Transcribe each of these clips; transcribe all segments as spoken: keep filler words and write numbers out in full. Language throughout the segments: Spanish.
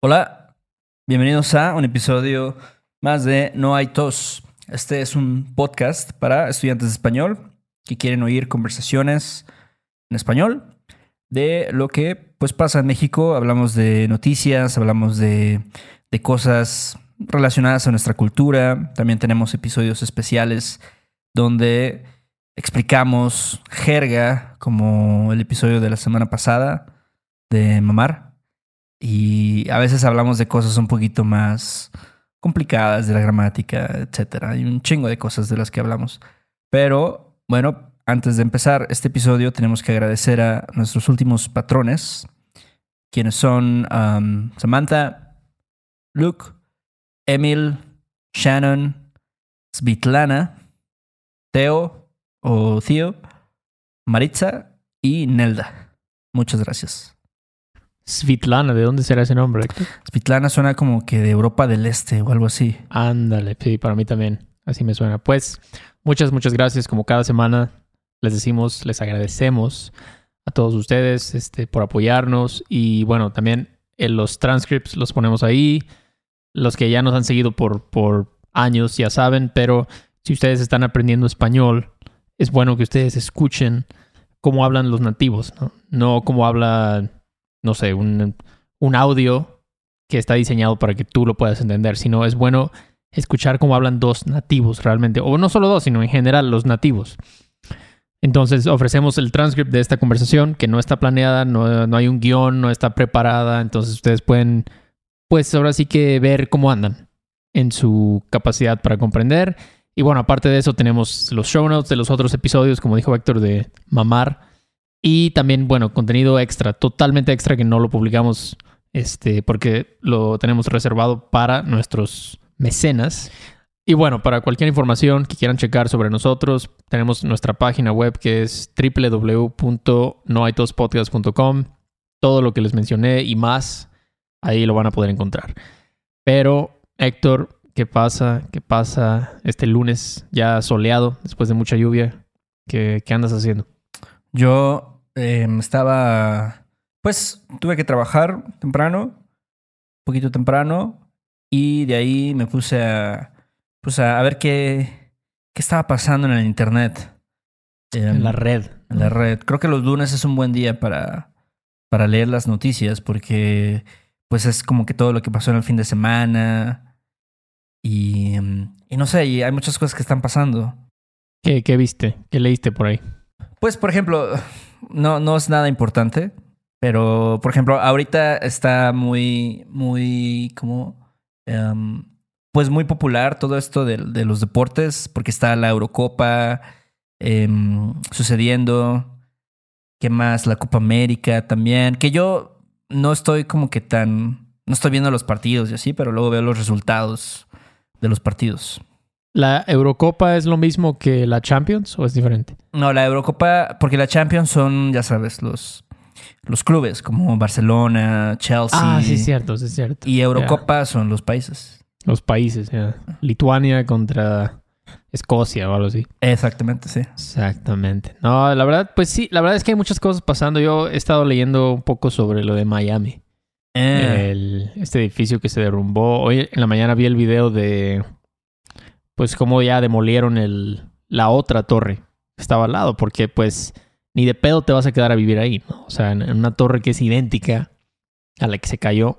Hola, bienvenidos a un episodio más de No hay tos. Este es un podcast para estudiantes de español que quieren oír conversaciones en español de lo que pues pasa en México. Hablamos de noticias, hablamos de, de cosas relacionadas a nuestra cultura. También tenemos episodios especiales donde explicamos jerga, como el episodio de la semana pasada de Mamar. Y a veces hablamos de cosas un poquito más complicadas de la gramática, etcétera. Hay un chingo de cosas de las que hablamos. Pero, bueno, antes de empezar este episodio tenemos que agradecer a nuestros últimos patrones, quienes son um, Samantha, Luke, Emil, Shannon, Svitlana, Teo o Theo, Maritza y Nelda. Muchas gracias. Svitlana, ¿de dónde será ese nombre, Héctor? Svitlana suena como que de Europa del Este o algo así. Ándale, sí, para mí también. Así me suena. Pues, muchas, muchas gracias. Como cada semana les decimos, les agradecemos a todos ustedes este, por apoyarnos. Y bueno, también en los transcripts los ponemos ahí. Los que ya nos han seguido por, por años ya saben, pero si ustedes están aprendiendo español, es bueno que ustedes escuchen cómo hablan los nativos, ¿no? No cómo habla, no sé, un, un audio que está diseñado para que tú lo puedas entender, sino es bueno escuchar cómo hablan dos nativos realmente, o no solo dos, sino en general los nativos. Entonces ofrecemos el transcript de esta conversación que no está planeada, no, no hay un guión, no está preparada, entonces ustedes pueden, pues ahora sí que ver cómo andan en su capacidad para comprender. Y bueno, aparte de eso tenemos los show notes de los otros episodios, como dijo Héctor, de Mamar. Y también, bueno, contenido extra, totalmente extra que no lo publicamos este, porque lo tenemos reservado para nuestros mecenas. Y bueno, para cualquier información que quieran checar sobre nosotros, tenemos nuestra página web que es doble u doble u doble u punto no hay tos podcast punto com. Todo lo que les mencioné y más, ahí lo van a poder encontrar. Pero, Héctor, ¿qué pasa? ¿Qué pasa este lunes ya soleado, después de mucha lluvia? ¿Qué, qué andas haciendo? Yo eh, estaba... Pues tuve que trabajar temprano, un poquito temprano, y de ahí me puse a, pues a, a ver qué, qué estaba pasando en el internet. Eh, En la red. En la red. Creo que los lunes es un buen día para, para leer las noticias porque pues es como que todo lo que pasó en el fin de semana y, y no sé, y hay muchas cosas que están pasando. ¿Qué, qué viste? ¿Qué leíste por ahí? Pues, por ejemplo, no, no es nada importante, pero, por ejemplo, ahorita está muy, muy, como, um, pues muy popular todo esto de, de los deportes, porque está la Eurocopa um, sucediendo. ¿Qué más? La Copa América también, que yo no estoy como que tan, no estoy viendo los partidos y así, pero luego veo los resultados de los partidos. ¿La Eurocopa es lo mismo que la Champions o es diferente? No, la Eurocopa, porque la Champions son, ya sabes, los, los clubes como Barcelona, Chelsea. Ah, sí es cierto, sí es cierto. Y Eurocopa yeah. son los países. Los países, ya. Yeah. Lituania contra Escocia o algo así. Exactamente, sí. Exactamente. No, la verdad, pues sí, la verdad es que hay muchas cosas pasando. Yo he estado leyendo un poco sobre lo de Miami. Eh. El, este edificio que se derrumbó. Hoy en la mañana vi el video de... pues cómo ya demolieron el, la otra torre que estaba al lado, porque pues ni de pedo te vas a quedar a vivir ahí, ¿no? O sea, en, en una torre que es idéntica a la que se cayó.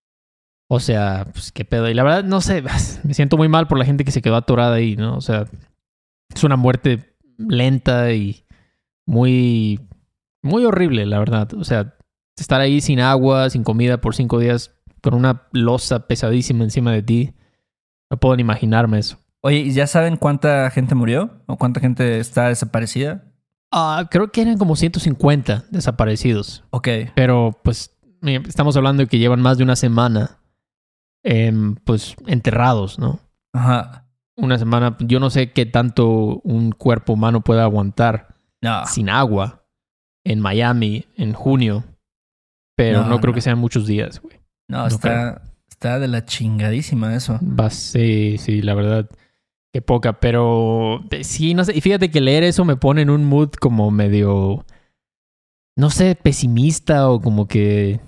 O sea, pues qué pedo. Y la verdad, no sé, me siento muy mal por la gente que se quedó atorada ahí, ¿no? O sea, es una muerte lenta y muy, muy horrible, la verdad. O sea, estar ahí sin agua, sin comida por cinco días, con una losa pesadísima encima de ti. No puedo ni imaginarme eso. Oye, ¿y ya saben cuánta gente murió? ¿O cuánta gente está desaparecida? Uh, creo que eran como ciento cincuenta desaparecidos. Ok. Pero, pues, estamos hablando de que llevan más de una semana, eh, pues, enterrados, ¿no? Ajá. Una semana, yo no sé qué tanto un cuerpo humano puede aguantar no. sin agua en Miami en junio. Pero no, no creo no. que sean muchos días, güey. No, no, está, está de la chingadísima eso. Va, sí, sí, la verdad. Qué poca, pero sí, no sé. Y fíjate que leer eso me pone en un mood como medio, no sé, pesimista o como que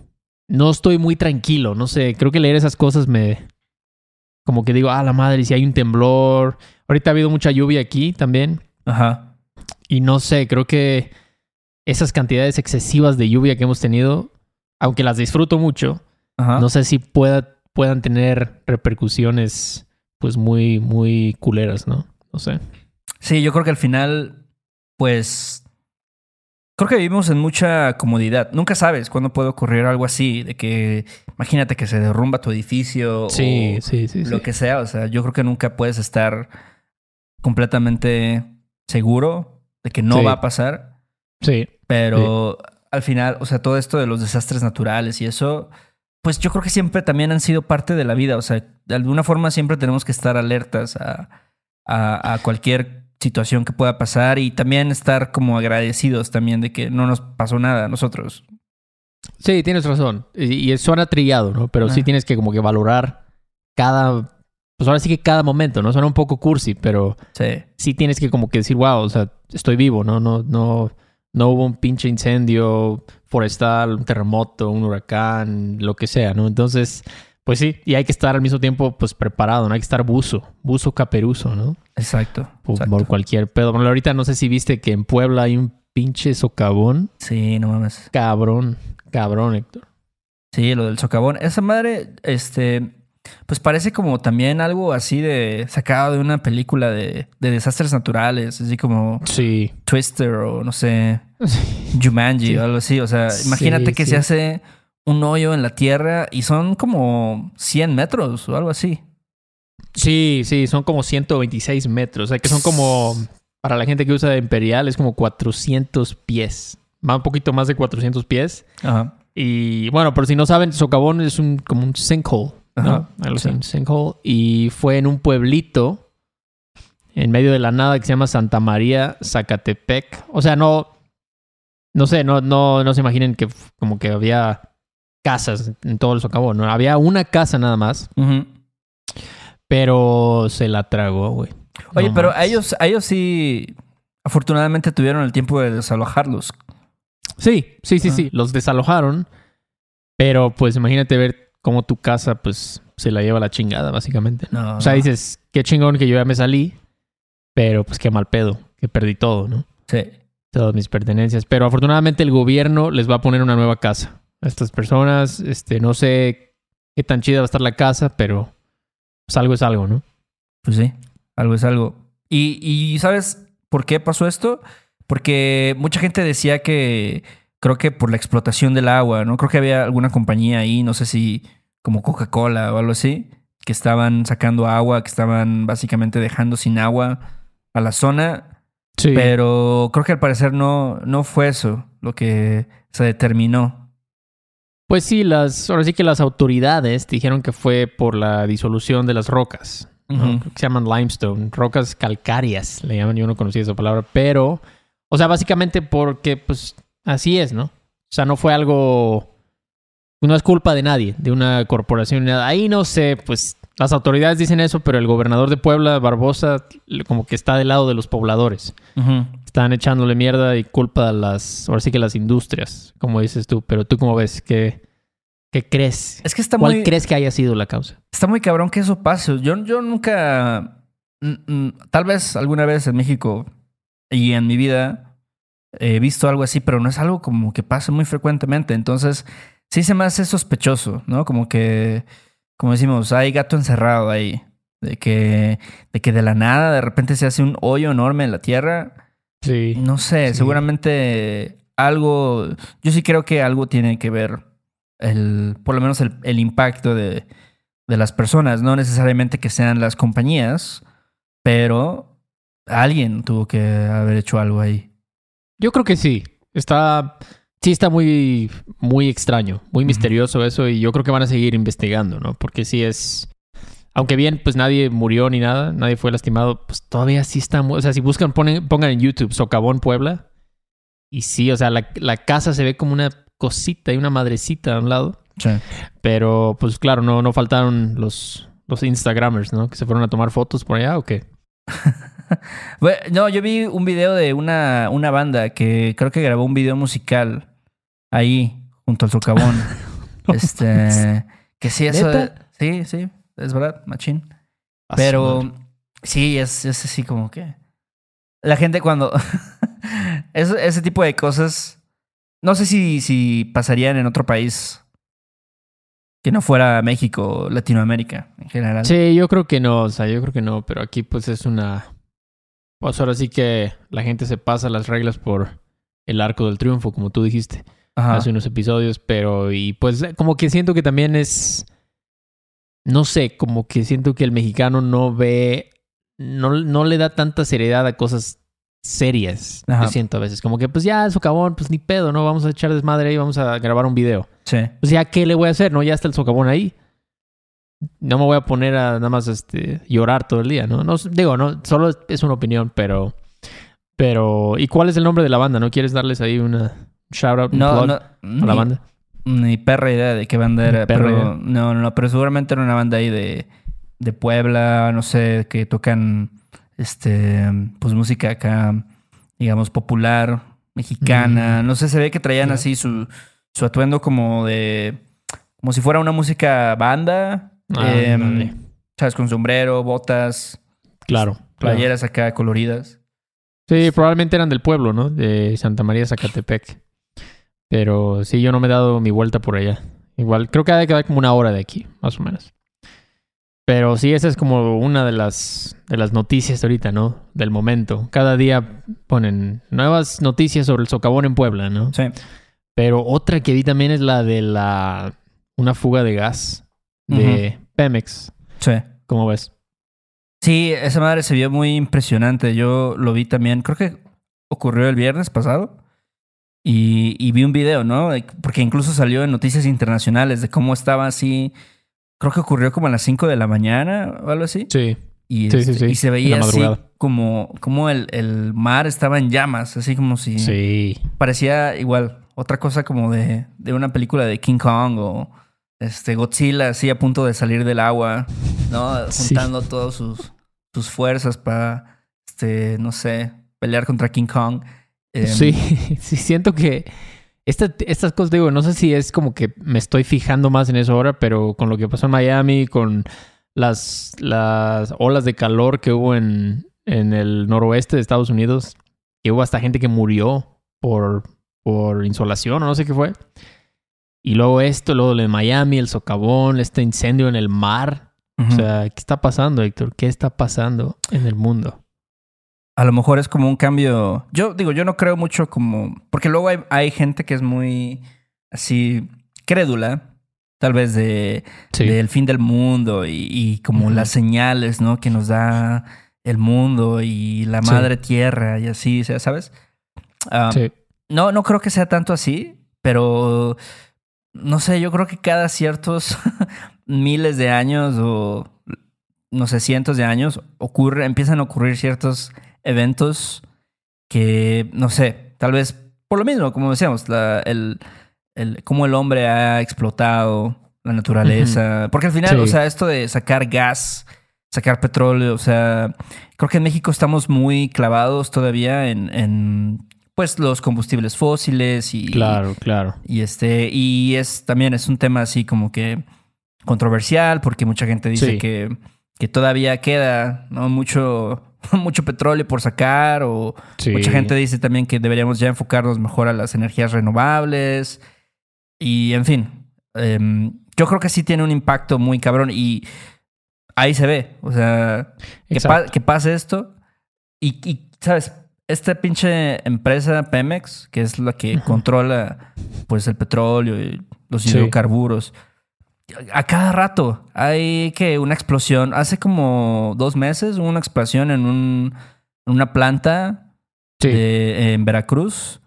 no estoy muy tranquilo. No sé, creo que leer esas cosas me... Como que digo, ah, la madre, si hay un temblor. Ahorita ha habido mucha lluvia aquí también. Ajá. Y no sé, creo que esas cantidades excesivas de lluvia que hemos tenido, aunque las disfruto mucho, Ajá. no sé si pueda, puedan tener repercusiones pues muy, muy culeras, ¿no? No sé. Sí, yo creo que al final, pues... Creo que vivimos en mucha comodidad. Nunca sabes cuándo puede ocurrir algo así, de que imagínate que se derrumba tu edificio Sí, o sí, sí, lo sí. que sea. O sea, yo creo que nunca puedes estar completamente seguro de que no Sí, va a pasar. sí, sí. Pero al final, o sea, todo esto de los desastres naturales y eso, pues yo creo que siempre también han sido parte de la vida. O sea, de alguna forma siempre tenemos que estar alertas a, a, a cualquier situación que pueda pasar y también estar como agradecidos también de que no nos pasó nada a nosotros. Sí, tienes razón. Y, y suena trillado, ¿no? Pero sí Ah. tienes que como que valorar cada... Pues ahora sí que cada momento, ¿no? Suena un poco cursi, pero Sí. sí tienes que como que decir, wow, o sea, estoy vivo, ¿no? No, no, no hubo un pinche incendio forestal, un terremoto, un huracán, lo que sea, ¿no? Entonces, pues sí, y hay que estar al mismo tiempo, pues preparado, ¿no? Hay que estar buzo, buzo caperuzo, ¿no? Exacto. Por, exacto. por cualquier pedo. Bueno, ahorita no sé si viste que en Puebla hay un pinche socavón. Sí, no mames. Cabrón, cabrón, Héctor. Sí, lo del socavón. Esa madre, este, pues parece como también algo así de sacado de una película de, de desastres naturales, así como Sí. Twister o no sé, Jumanji Sí. o algo así. O sea, imagínate Sí, que sí. se hace un hoyo en la tierra y son como cien metros o algo así. Sí, sí, son como ciento veintiséis metros. O sea, que son como, para la gente que usa Imperial, es como cuatrocientos pies. Va un poquito más de cuatrocientos pies. Ajá. Y bueno, pero si no saben, socavón es un, como un sinkhole, ¿no? Ajá, Algo así, sí. un sinkhole. Y fue en un pueblito en medio de la nada que se llama Santa María, Zacatepec. O sea, no, no sé, no, no, no se imaginen que f- como que había casas en todo el socavón, ¿no? Había una casa nada más, Ujú. pero se la tragó, güey. Oye, No pero mames. a ellos, a ellos sí, afortunadamente tuvieron el tiempo de desalojarlos. Sí, sí, sí, Ah. sí. Los desalojaron. Pero pues imagínate ver cómo tu casa pues se la lleva la chingada, básicamente. No. O sea, dices, qué chingón que yo ya me salí. Pero pues qué mal pedo, que perdí todo, ¿no? Sí. Todas mis pertenencias. Pero afortunadamente el gobierno les va a poner una nueva casa a estas personas. Este, no sé qué tan chida va a estar la casa, pero pues algo es algo, ¿no? Pues sí, algo es algo. Y, y ¿sabes por qué pasó esto? Porque mucha gente decía que creo que por la explotación del agua, ¿no? Creo que había alguna compañía ahí, no sé si como Coca-Cola o algo así, que estaban sacando agua, que estaban básicamente dejando sin agua a la zona, Sí. pero creo que al parecer no, no fue eso lo que se determinó. Pues sí, las, ahora sí que las autoridades dijeron que fue por la disolución de las rocas, ¿no? Ujú. Creo que se llaman limestone, rocas calcáreas, le llaman, yo no conocía esa palabra, pero, o sea, básicamente porque, pues, así es, ¿no? O sea, no fue algo, no es culpa de nadie, de una corporación ni nada. Ahí no sé, pues, las autoridades dicen eso, pero el gobernador de Puebla, Barbosa, como que está del lado de los pobladores. Ujú. Están echándole mierda y culpa a las, ahora sí que las industrias, como dices tú. Pero tú, ¿cómo ves? ¿Qué, qué crees? Es que está ¿Cuál muy... crees que haya sido la causa? Está muy cabrón que eso pase. Yo, yo nunca, mm, mm, tal vez alguna vez en México y en mi vida he visto algo así, pero no es algo como que pase muy frecuentemente. Entonces, sí se me hace sospechoso, ¿no? Como que, como decimos, hay gato encerrado ahí. De que, de que de la nada de repente se hace un hoyo enorme en la tierra. Sí. No sé, Sí. seguramente algo, yo sí creo que algo tiene que ver el, por lo menos el, el impacto de, de las personas, no necesariamente que sean las compañías, pero alguien tuvo que haber hecho algo ahí. Yo creo que sí. Está, sí está muy, muy extraño, muy Ujú. misterioso eso. Y yo creo que van a seguir investigando, ¿no? Porque sí es... Aunque bien, pues nadie murió ni nada, nadie fue lastimado, pues todavía sí está... mu- O sea, si buscan, ponen, pongan en YouTube Socavón Puebla. Y sí, o sea, la, la casa se ve como una cosita y una madrecita a un lado. Sí. Pero, pues claro, no, no faltaron los, los Instagramers, ¿no? Que se fueron a tomar fotos por allá o qué. Bueno, no, yo vi un video de una, una banda que creo que grabó un video musical ahí, junto al socavón. Este, que sí, eso... ¿Neta? Sí, sí, es verdad, machín. A su Pero madre. sí, es, es así como que... La gente cuando... Eso- ese tipo de cosas... No sé si, si pasarían en otro país que no fuera México o Latinoamérica en general. Sí, yo creo que no, o sea, yo creo que no, pero aquí pues es una... Pues ahora sí que la gente se pasa las reglas por el arco del triunfo, como tú dijiste Ajá. hace unos episodios, pero y pues como que siento que también es... No sé, como que siento que el mexicano no ve... No, no le da tanta seriedad a cosas serias. Ajá. Yo siento a veces. Como que pues ya, socavón, pues ni pedo, ¿no? Vamos a echar desmadre ahí, vamos a grabar un video. Sí. Pues ya, ¿qué le voy a hacer? No, ya está el socavón ahí. No me voy a poner a nada más este, llorar todo el día, ¿no? No digo, no, solo es una opinión, pero... Pero... ¿Y cuál es el nombre de la banda? ¿No quieres darles ahí una shout out, un No, plug no, a ni, la banda? ni perra idea de qué banda era, Ni perra pero idea. no, no, no, pero seguramente era una banda ahí de, de Puebla, no sé, que tocan este pues música acá, digamos, popular, mexicana. Mm, No sé, se ve que traían ya. así su, su atuendo como de, como si fuera una música banda, em, Ándale. ¿sabes? Con sombrero, botas, Claro, claro. playeras acá coloridas. Sí, probablemente eran del pueblo, ¿no? De Santa María, Zacatepec. Pero sí, yo no me he dado mi vuelta por allá. Igual, creo que ha de quedar como una hora de aquí, más o menos. Pero sí, esa es como una de las, de las noticias ahorita, ¿no? Del momento. Cada día ponen nuevas noticias sobre el socavón en Puebla, ¿no? Sí. Pero otra que vi también es la de la... Una fuga de gas de Pemex. Sí. ¿Cómo ves? Sí, esa madre se vio muy impresionante. Yo lo vi también, creo que ocurrió el viernes pasado. Y, y vi un video, ¿no? De- Porque incluso salió en noticias internacionales de cómo estaba así. Creo que ocurrió como a las cinco de la mañana o algo así. Sí, Y, sí, sí, este, sí. y se En la veía así madrugada. como, como el, el mar estaba en llamas, así como si Sí. parecía igual. Otra cosa como de, de una película de King Kong o este Godzilla así a punto de salir del agua, ¿no? Sí. Juntando todas sus, sus fuerzas para, este, no sé, pelear contra King Kong. Em, Sí, sí, siento que esta- estas cosas, digo, no sé si es como que me estoy fijando más en eso ahora, pero con lo que pasó en Miami, con las, las olas de calor que hubo en, en el noroeste de Estados Unidos, que hubo hasta gente que murió por, por insolación o no sé qué fue. Y luego esto, luego lo de Miami, el socavón, este incendio en el mar. ujú. O sea, ¿qué está pasando, Héctor? ¿Qué está pasando en el mundo? A lo mejor es como un cambio. Yo digo, yo no creo mucho como. Porque luego hay, hay gente que es muy así crédula, tal vez de Sí. del fin del mundo y, y como Ujú. las señales, ¿no? Que nos da el mundo y la Sí. madre tierra y así, o sea, ¿sabes? Ah, Sí. no, no creo que sea tanto así, pero no sé, yo creo que cada ciertos miles de años o no sé, cientos de años ocurre, empiezan a ocurrir ciertos eventos que, no sé, tal vez por lo mismo, como decíamos, la, el, el, cómo el hombre ha explotado la naturaleza. Porque al final, Sí. o sea, esto de sacar gas, sacar petróleo, o sea, creo que en México estamos muy clavados todavía en, en pues, los combustibles fósiles y, Claro, claro. y este, y es también es un tema así como que controversial, porque mucha gente dice Sí. que, que todavía queda, ¿no? mucho, mucho petróleo por sacar, o Sí. mucha gente dice también que deberíamos ya enfocarnos mejor a las energías renovables. Y en fin, em, yo creo que sí tiene un impacto muy cabrón y ahí se ve. O sea, que, pa- Exacto. que pase esto y, y, ¿sabes? Esta pinche empresa Pemex, que es la que Ujú. controla pues el petróleo y los Sí. hidrocarburos, a cada rato hay que una explosión. Hace como dos meses hubo una explosión en, un, en una planta Sí. de- en Veracruz.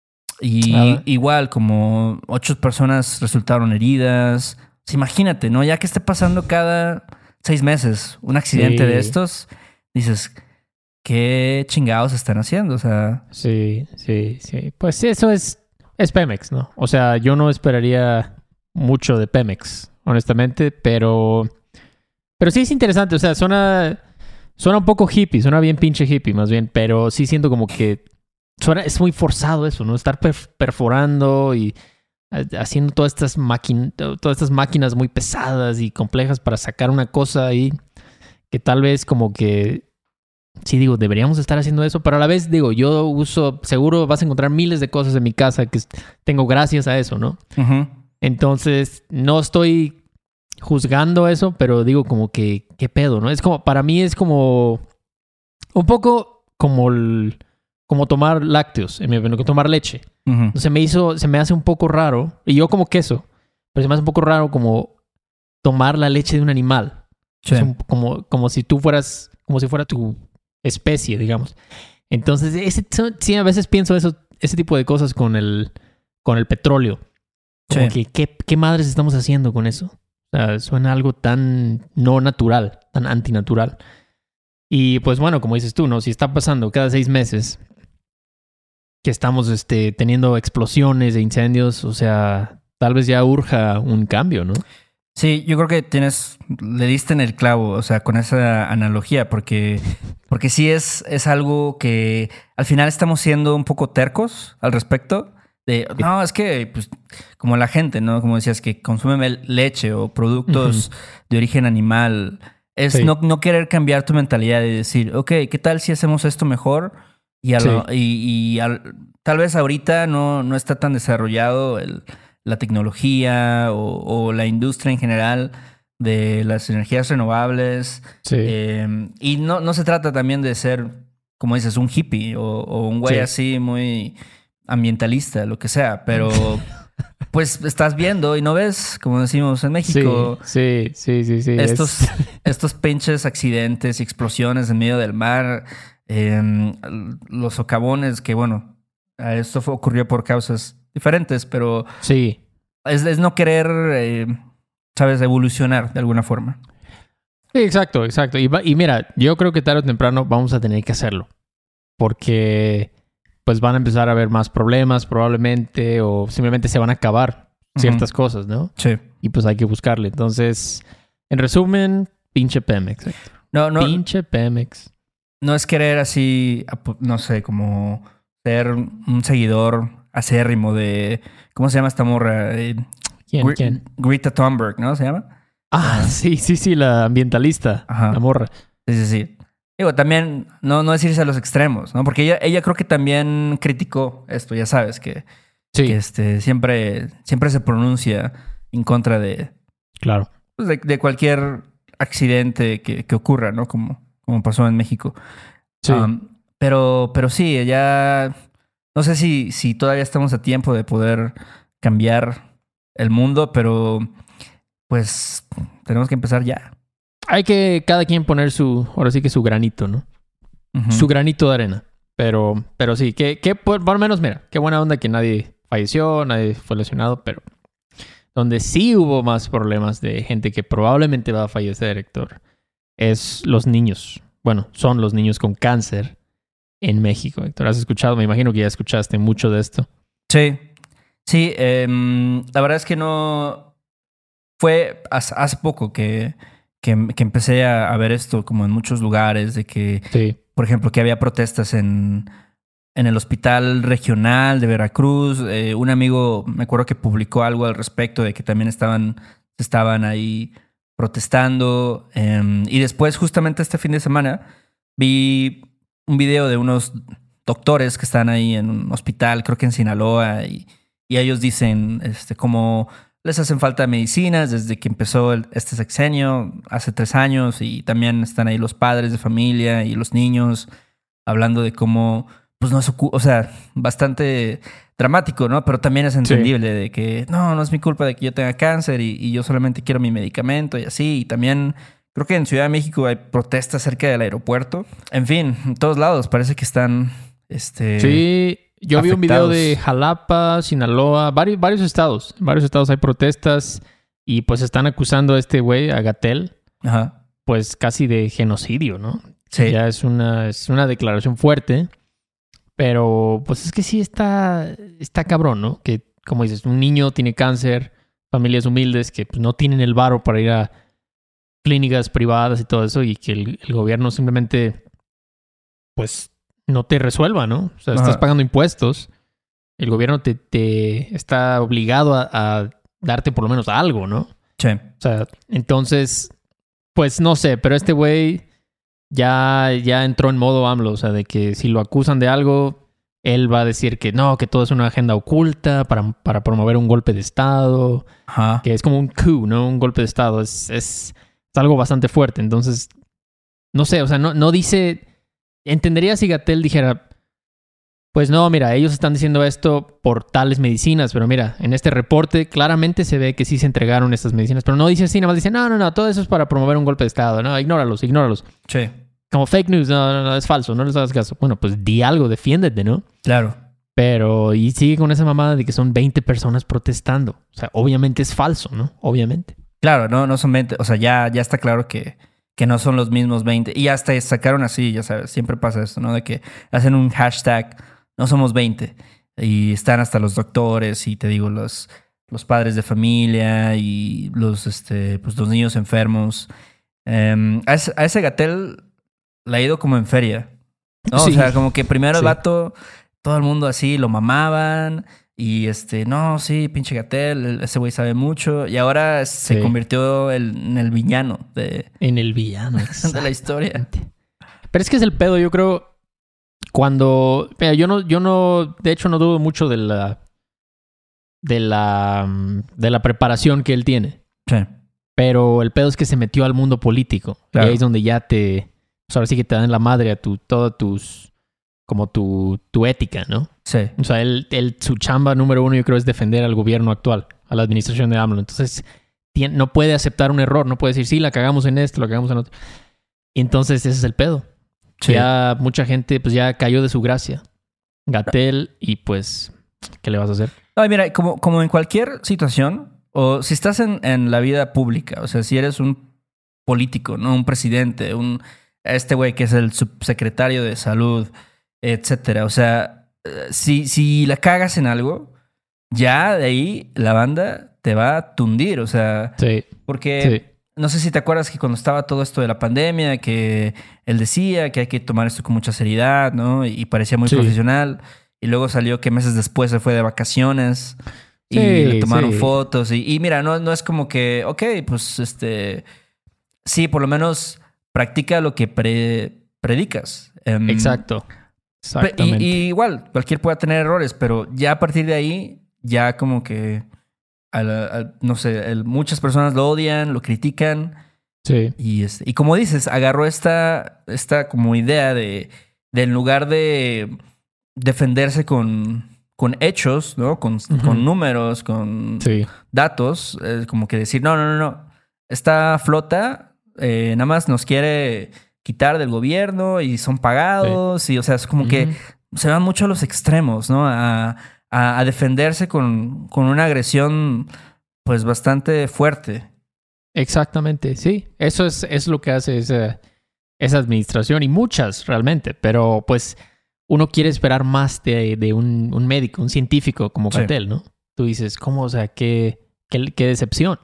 Y Ah. igual, como ocho personas resultaron heridas. O sea, imagínate, ¿no? Ya que esté pasando cada seis meses un accidente Sí. de estos, dices, ¿qué chingados están haciendo? O sea, Sí, sí, sí. Pues sí, eso es, es Pemex, ¿no? O sea, yo no esperaría mucho de Pemex, honestamente, pero, pero sí es interesante. O sea, suena, suena un poco hippie, suena bien pinche hippie más bien, pero sí siento como que suena, es muy forzado eso, ¿no? Estar perf- perforando y haciendo todas estas, máquin- todas estas máquinas muy pesadas y complejas para sacar una cosa ahí que tal vez como que, sí digo, deberíamos estar haciendo eso, pero a la vez digo, yo uso, seguro vas a encontrar miles de cosas en mi casa que tengo gracias a eso, ¿no? Uh-huh. Entonces, no estoy juzgando eso, pero digo como que, ¿qué pedo, no? Es como, para mí es como, un poco como el, como tomar lácteos, en mi opinión, tomar leche. Uh-huh. Se me hizo, se me hace un poco raro, y yo como queso, pero se me hace un poco raro como tomar la leche de un animal. Sí. Es un- como, como si tú fueras, como si fuera tu especie, digamos. Entonces, ese, sí, a veces pienso eso, ese tipo de cosas con el, con el petróleo. Como Sí. que, ¿qué, ¿qué madres estamos haciendo con eso? O sea, suena algo tan no natural, tan antinatural. Y pues bueno, como dices tú, ¿no? Si está pasando cada seis meses que estamos este, teniendo explosiones de incendios, o sea, tal vez ya urja un cambio, ¿no? Sí, yo creo que tienes, le diste en el clavo, o sea, con esa analogía, porque, porque sí es, es algo que al final estamos siendo un poco tercos al respecto. De, no, es que, pues, como la gente, ¿no? Como decías, que consume leche o productos Ujú. de origen animal. Es Sí. no, no querer cambiar tu mentalidad y decir, ok, ¿qué tal si hacemos esto mejor? Y, a lo- Sí. y, y al- tal vez ahorita no, no está tan desarrollado el, la tecnología o, o la industria en general de las energías renovables. Sí. Eh, y no, no se trata también de ser, como dices, un hippie o, o un güey Sí. así muy ambientalista, lo que sea, pero pues estás viendo y no ves, como decimos en México, Sí, sí, sí, sí, sí. estos, Es- estos pinches accidentes y explosiones en medio del mar, eh, los socavones, que bueno, a esto fue- ocurrió por causas diferentes, pero sí. es, es no querer, eh, sabes, evolucionar de alguna forma. Sí, exacto, exacto. Y, va- y mira, yo creo que tarde o temprano vamos a tener que hacerlo. Porque pues van a empezar a haber más problemas probablemente o simplemente se van a acabar ciertas Ujú. cosas, ¿no? Sí. Y pues hay que buscarle. Entonces, en resumen, pinche Pemex. Héctor. No, no, Pinche Pemex. no es querer así, apo- no sé, como ser un seguidor acérrimo de, ¿cómo se llama esta morra? Eh, ¿Quién? Gre- ¿Quién? Greta Thunberg, ¿no? ¿Se llama? Ah, Ah. sí, sí, sí, la ambientalista. Ajá. La morra. Sí, sí, sí. Digo, también no, no es irse a los extremos, ¿no? Porque ella, ella creo que también criticó esto, ya sabes, que, Sí, que este, siempre, siempre se pronuncia en contra de, claro. pues, de, de cualquier accidente que, que ocurra, ¿no? Como, como pasó en México. Sí. Um, pero, pero sí, ella... No sé si, si todavía estamos a tiempo de poder cambiar el mundo, pero pues tenemos que empezar ya. Hay que cada quien poner su, ahora sí que su granito, ¿no? Ujú. Su granito de arena. Pero, pero sí, que, que por, por lo menos, mira, qué buena onda que nadie falleció, nadie fue lesionado, pero donde sí hubo más problemas de gente que probablemente va a fallecer, Héctor, es los niños. Bueno, son los niños con cáncer en México, Héctor. ¿Has escuchado? Me imagino que ya escuchaste mucho de esto. Sí, sí, em, la verdad es que no... Fue hace, hace poco que, que, que empecé a, a ver esto como en muchos lugares, de que, Sí, por ejemplo, que había protestas en, en el hospital regional de Veracruz. Eh, un amigo, me acuerdo que publicó algo al respecto de que también estaban, estaban ahí protestando. Eh, y después, justamente este fin de semana, vi un video de unos doctores que están ahí en un hospital, creo que en Sinaloa, y, y ellos dicen este, como les hacen falta medicinas desde que empezó el, este sexenio, hace tres años, y también están ahí los padres de familia y los niños hablando de cómo, pues no es, o sea, bastante dramático, ¿no? Pero también es entendible de que no, no es mi culpa de que yo tenga cáncer y, y yo solamente quiero mi medicamento y así. Y también creo que en Ciudad de México hay protestas cerca del aeropuerto. En fin, en todos lados parece que están, este... sí. Yo vi un video de afectados. Jalapa, Sinaloa, varios, varios estados. En varios estados hay protestas y pues están acusando a este güey, a Gatell, Ajá. pues casi de genocidio, ¿no? Sí. Ya es una, es una declaración fuerte, pero pues es que sí está, está cabrón, ¿no? Que como dices, un niño tiene cáncer, familias humildes que pues, no tienen el varo para ir a clínicas privadas y todo eso y que el, el gobierno simplemente pues no te resuelva, ¿no? O sea, estás Ajá. pagando impuestos el gobierno te, te está obligado a, a darte por lo menos algo, ¿no? Sí. O sea, entonces, pues no sé, pero este güey ya, ya entró en modo AMLO, o sea, de que si lo acusan de algo, él va a decir que no, que todo es una agenda oculta para, para promover un golpe de Estado, Ajá. que es como un coup, ¿no? Un golpe de Estado, es, es, es algo bastante fuerte, entonces, no sé, o sea, no, no dice, entendería si Gatell dijera, pues no, mira, ellos están diciendo esto por tales medicinas, pero mira, en este reporte claramente se ve que sí se entregaron estas medicinas, pero no dice así, nada más dice, no, no, no, todo eso es para promover un golpe de Estado, no, ignóralos, ignóralos. Sí. Como fake news, no, no, no, es falso, no les hagas caso. Bueno, pues di algo, defiéndete, ¿no? Claro. Pero, y sigue con esa mamada de que son veinte personas protestando. O sea, obviamente es falso, ¿no? Obviamente. Claro, no, no son veinte. O sea, ya, ya está claro que, que no son los mismos veinte. Y hasta sacaron así, ya sabes, siempre pasa esto, ¿no? De que hacen un hashtag, no somos veinte. Y están hasta los doctores y te digo, los, los padres de familia y los, este, pues, los niños enfermos. Um, a, ese, a ese Gatell le ha ido como en feria, ¿no? Sí. O sea, como que primero el Sí. vato, todo el mundo así lo mamaban. Y este, no, sí, pinche Gatell, ese güey sabe mucho. Y ahora se Sí. convirtió el- en el villano de, En el villano, de la historia. Pero es que es el pedo, yo creo, cuando... Mira, yo no, yo no... De hecho, no dudo mucho de la... De la... De la preparación que él tiene. Sí. Pero el pedo es que se metió al mundo político. Claro. Y ahí es donde ya te... Pues ahora sí que te dan la madre a tu... Todas tus... Como tu, tu ética, ¿no? Sí. O sea, él, él, su chamba número uno yo creo es defender al gobierno actual, a la administración de AMLO. Entonces, tien, no puede aceptar un error, no puede decir, sí, la cagamos en esto, la cagamos en otro. Y entonces ese es el pedo. Sí. Ya mucha gente pues ya cayó de su gracia. Gatell y pues, ¿qué le vas a hacer? Ay, mira, como, como en cualquier situación, o si estás en, en la vida pública, o sea, si eres un político, ¿no? Un presidente, un este güey que es el subsecretario de salud, etcétera. O sea, si, si la cagas en algo, ya de ahí la banda te va a tundir. O sea, Sí. porque Sí. no sé si te acuerdas que cuando estaba todo esto de la pandemia, que él decía que hay que tomar esto con mucha seriedad, ¿no? Y parecía muy Sí. profesional. Y luego salió que meses después se fue de vacaciones y Sí, le tomaron sí. fotos. Y, y mira, no, no es como que, ok, pues este, sí, por lo menos practica lo que pre- predicas. Um, Exacto. Exactamente. y, y igual, cualquier pueda tener errores, pero ya a partir de ahí, ya como que, a la- a- no sé, el- muchas personas lo odian, lo critican. Sí. Y, este, y como dices, agarró esta, esta como idea de, de en lugar de defenderse con, con hechos, ¿no? Con, Ujú. con números, con Sí. datos, eh, como que decir, no, no, no, no. Esta flota eh, nada más nos quiere quitar del gobierno y son pagados. Y, o sea, es como que Ujú. se van mucho a los extremos, ¿no? A, a, a defenderse con, con una agresión, pues, bastante fuerte. Exactamente, sí. Eso es, es lo que hace esa, esa administración y muchas realmente. Pero pues uno quiere esperar más de, de un, un médico, un científico como Sí. Gatell, ¿no? Tú dices, ¿cómo? O sea, qué, qué, qué decepción.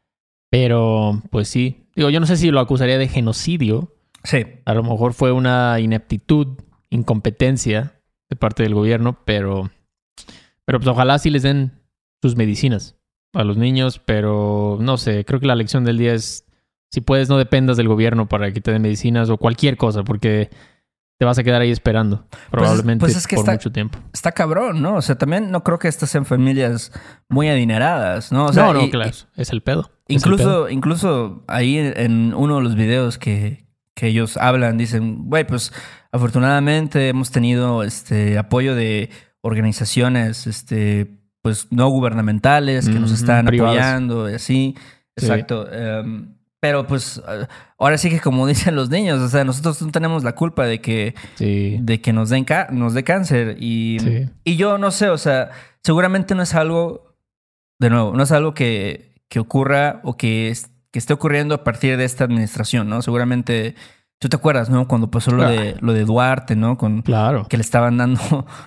Pero pues sí. Digo, yo no sé si lo acusaría de genocidio. Sí. A lo mejor fue una ineptitud, incompetencia de parte del gobierno, pero, pero pues ojalá sí les den sus medicinas a los niños, pero no sé, creo que la lección del día es, si puedes, no dependas del gobierno para que te den medicinas o cualquier cosa, porque te vas a quedar ahí esperando, probablemente pues es que por está- mucho tiempo. Está cabrón, ¿no? O sea, también no creo que estas sean familias muy adineradas, ¿no? O sea, no, no, y- claro, es el pedo. y- es el pedo. incluso, incluso ahí en, en uno de los videos que, que ellos hablan, dicen, güey, pues afortunadamente hemos tenido este apoyo de organizaciones, este, pues no gubernamentales que nos Ujú, están privadas. apoyando y así. Sí. Exacto. Em, pero pues eh, ahora sí que como dicen los niños, o sea, nosotros no tenemos la culpa de que Sí, de que nos den ca- nos dé cáncer y, Sí. y yo no sé, o sea, seguramente no es algo, de nuevo, no es algo que, que ocurra o que, es- que esté ocurriendo a partir de esta administración, ¿no? Seguramente, tú te acuerdas, ¿no? Cuando pasó lo de lo de Duarte, ¿no? Con claro. que le estaban dando,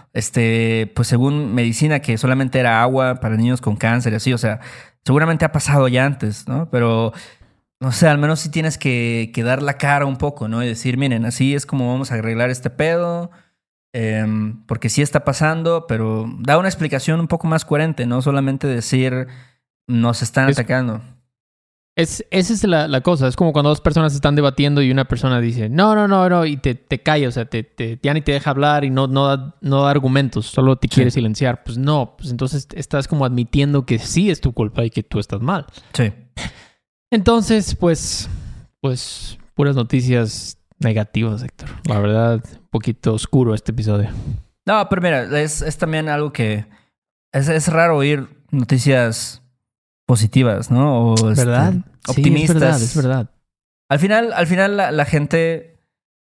este, pues según medicina que solamente era agua para niños con cáncer y así, o sea, seguramente ha pasado ya antes, ¿no? Pero no sé, al menos sí tienes que, que dar la cara un poco, ¿no? Y decir, miren, así es como vamos a arreglar este pedo. Eh, porque sí está pasando, pero da una explicación un poco más coherente, no solamente decir nos están Es- atacando. Es, esa es la, la cosa. Es como cuando dos personas están debatiendo y una persona dice, no, no, no, no, y te, te calla, o sea, te, te, ya ni te deja hablar y no, no, da, no da argumentos, solo te Sí. quiere silenciar. Pues no, pues entonces estás como admitiendo que sí es tu culpa y que tú estás mal. Sí. Entonces, pues, pues, puras noticias negativas, Héctor. La verdad, un poquito oscuro este episodio. No, pero mira, es, es también algo que es, es raro oír noticias positivas, ¿no? O, este, ¿Verdad? optimistas. Sí, es verdad, es verdad. Al final, al final la, la gente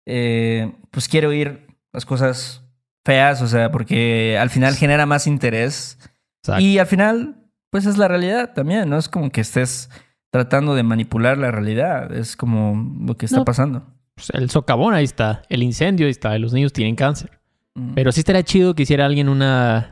eh, pues quiere oír las cosas feas, o sea, porque al final genera más interés. Exacto. Y al final, pues es la realidad también, no es como que estés tratando de manipular la realidad, es como lo que está No. pasando. Pues el socavón ahí está, el incendio ahí está, y los niños tienen cáncer. Mm. Pero sí estaría chido que hiciera alguien una,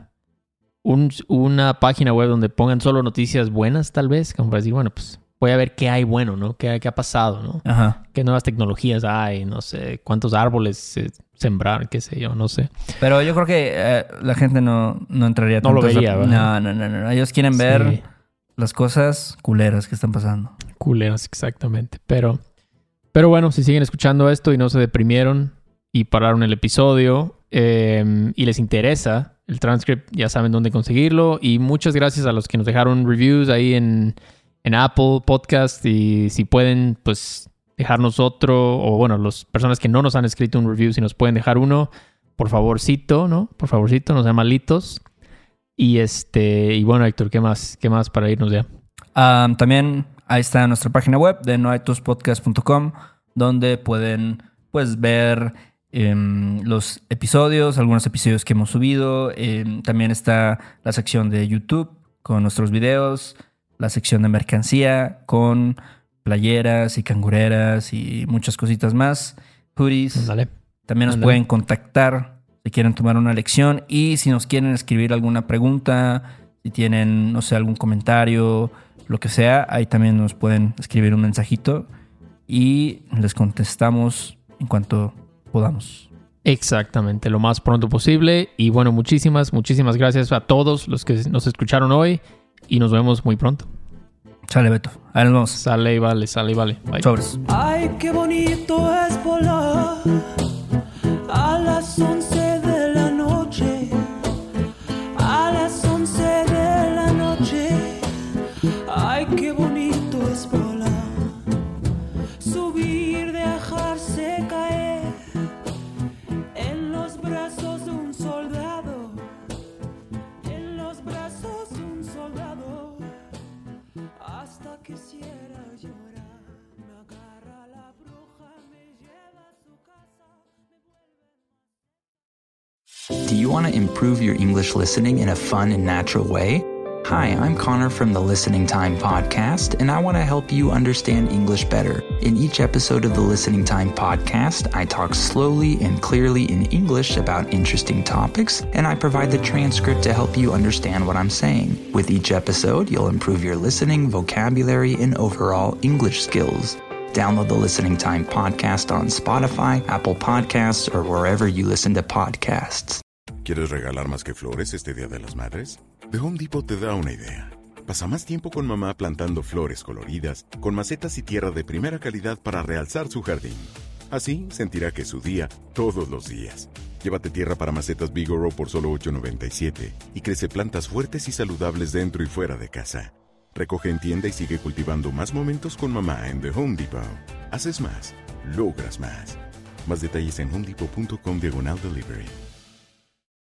un- una página web donde pongan solo noticias buenas, tal vez, como para decir, bueno, pues voy a ver qué hay bueno, ¿no? ¿Qué, qué ha pasado, ¿no? Ajá. ¿Qué nuevas tecnologías hay? No sé, cuántos árboles se sembraron, qué sé yo, no sé. Pero yo creo que eh, la gente no, no entraría No lo tanto a esa- vería, ¿verdad? No, no, no, no. Ellos quieren ver Sí, las cosas culeras que están pasando. culeras, exactamente. Pero, pero bueno, si siguen escuchando esto y no se deprimieron y pararon el episodio eh, y les interesa el transcript, ya saben dónde conseguirlo. Y muchas gracias a los que nos dejaron reviews ahí en, en Apple Podcast. Y si pueden, pues dejarnos otro, o bueno, las personas que no nos han escrito un review, si nos pueden dejar uno, por favorcito, ¿no? Por favorcito, no sean malitos. Y este, y bueno, Héctor, ¿qué más? ¿Qué más para irnos ya? Um, también ahí está nuestra página web de no hay tos podcast punto com, donde pueden pues ver em, los episodios, algunos episodios que hemos subido. Em, también está la sección de YouTube con nuestros videos, la sección de mercancía con playeras y cangureras y muchas cositas más, hoodies. Dale. También nos Ándale. pueden contactar si quieren tomar una lección y si nos quieren escribir alguna pregunta, si tienen, no sé, algún comentario, lo que sea, ahí también nos pueden escribir un mensajito y les contestamos en cuanto podamos. Exactamente, lo más pronto posible. Y bueno, muchísimas, muchísimas gracias a todos los que nos escucharon hoy y nos vemos muy pronto. Sale, Beto. Ahí nos vemos. Sale y vale, sale y vale. Bye. Sobres. Ay, qué bonito es volar a las once de la noche, a las once de la noche. Ay, qué bonito es volar, subir, dejarse caer en los brazos de un soldado, en los brazos de un soldado, hasta que quisiera llorar. Me agarra la bruja, me lleva a su casa, me vuelve. Do you want to improve your English listening in a fun and natural way? Hi, I'm Connor from the Listening Time Podcast, and I want to help you understand English better. In each episode of the Listening Time Podcast, I talk slowly and clearly in English about interesting topics, and I provide the transcript to help you understand what I'm saying. With each episode, you'll improve your listening, vocabulary, and overall English skills. Download the Listening Time Podcast on Spotify, Apple Podcasts, or wherever you listen to podcasts. ¿Quieres regalar más que flores este Día de las Madres? The Home Depot te da una idea. Pasa más tiempo con mamá plantando flores coloridas, con macetas y tierra de primera calidad para realzar su jardín. Así sentirá que es su día todos los días. Llévate tierra para macetas Bigoro por solo ocho noventa y siete y crece plantas fuertes y saludables dentro y fuera de casa. Recoge en tienda y sigue cultivando más momentos con mamá en The Home Depot. Haces más, logras más. Más detalles en homedepot punto com diagonal delivery.